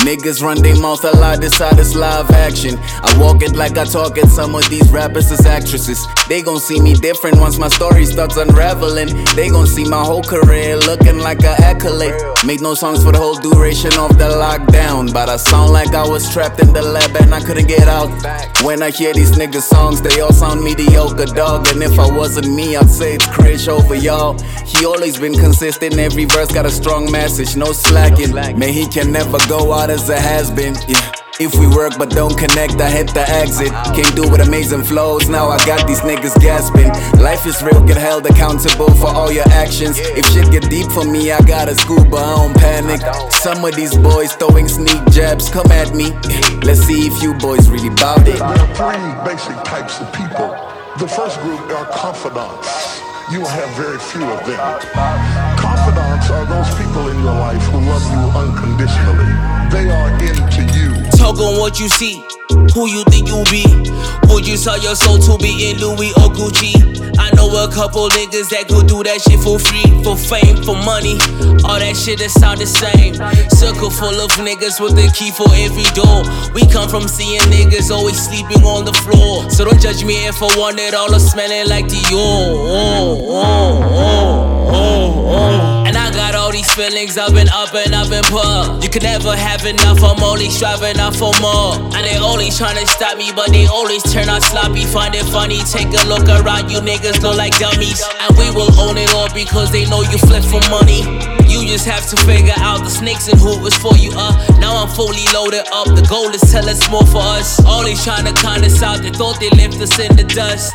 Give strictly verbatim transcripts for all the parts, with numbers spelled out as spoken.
Niggas run their mouth a lot, this side is live action. I walk it like I talk it, some of these rappers is actresses. They gon' see me different once my story starts unraveling. They gon' see my whole career looking like an accolade. Made no songs for the whole duration of the lockdown, but I sound like I was trapped in the lab and I couldn't get out. When I hear these niggas songs, they all sound mediocre, dog. And if I wasn't me, I'd say it's Krish over y'all. He always been consistent, every verse got a strong message, no slacking. Man, he can never go out as a has-been, yeah. If we work but don't connect, I hit the exit. Came through with amazing flows, now I got these niggas gasping. Life is real, get held accountable for all your actions. If shit get deep for me, I got a scuba, I don't panic. Some of these boys throwing sneak jabs, come at me. Let's see if you boys really bout it. There are three basic types of people. The first group are confidants. You will have very few of them. Confidants are those people in your life who love you unconditionally. They are into you. Talk on what you see, who you think you be. Would you sell your soul to be in Louis or Gucci? I know a couple niggas that could do that shit for free, for fame, for money. All that shit that sound the same. Circle full of niggas with the key for every door. We come from seeing niggas always sleeping on the floor. So don't judge me if I want it all or smelling like Dior. Oh, oh, oh, oh, oh. And I got all these feelings, I've been up and I've been poor. You can never have enough, I'm only striving out for more. And they always tryna stop me, but they always turn out sloppy. Find it funny, take a look around, you niggas look like dummies. And we will own it all because they know you flip for money. You just have to figure out the snakes and who is for you, uh Now I'm fully loaded up, the goal is tell us more for us. Always tryna count us out, they thought they left us in the dust.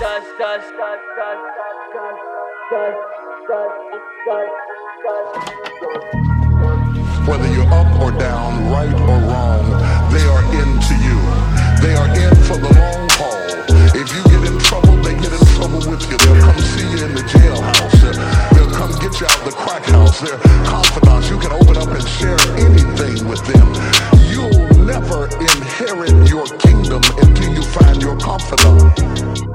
Whether you're up or down, right or wrong, they are into you. They are in for the long haul. If you get in trouble, they get in trouble with you. They'll come see you in the jailhouse. They'll come get you out of the crack house. They're confidants. You can open up and share anything with them. You'll never inherit your kingdom until you find your confidant.